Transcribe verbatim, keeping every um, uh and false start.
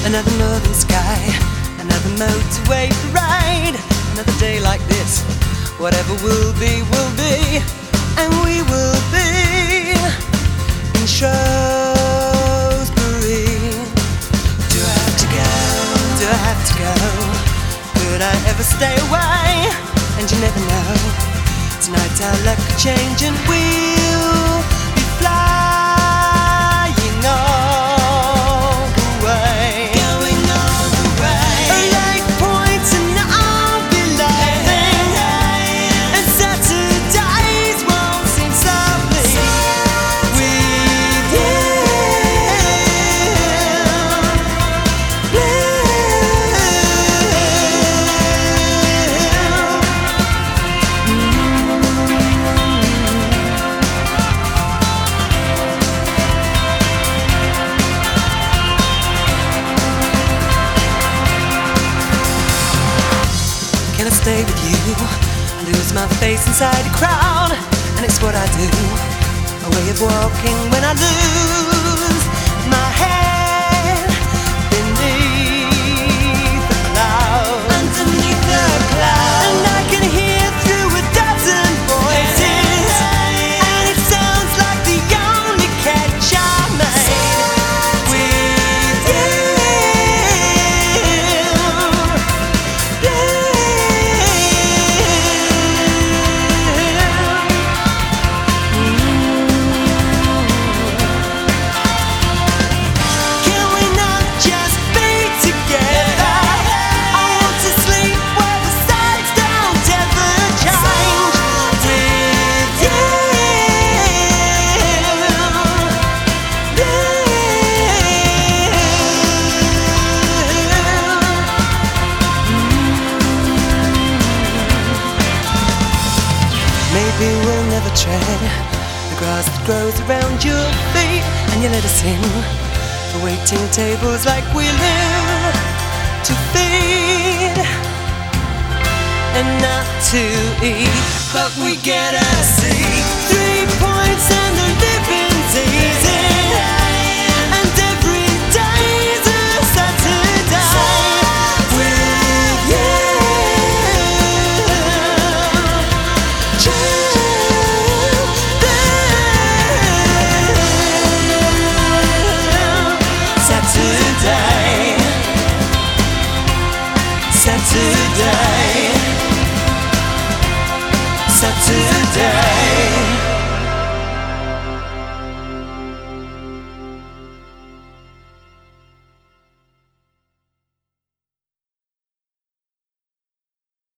Another northern sky, another motorway ride. Another day like this, whatever will be, will be. And we will be in Shrewsbury. Do I have to go? Do I have to go? Could I ever stay away? And you never know. Tonight our luck could change and we'll be flying all the way. Going all the way. A lake point and I'll be laughing. And Saturdays won't seem so bleak with you. Can I stay with you? Lose my face inside a crowd, and it's what I do. A way of walking when I lose my head beneath the cloud. Underneath the cloud, and I can hear through a dozen voices, and it sounds like the only catch I made with you. Maybe we'll never tread the grass that grows around your feet, and you let us in for waiting tables like we live to feed and not to eat. But we get a seat, three points and the living's easy, and every day's a Saturday with you. Saturday, Saturday.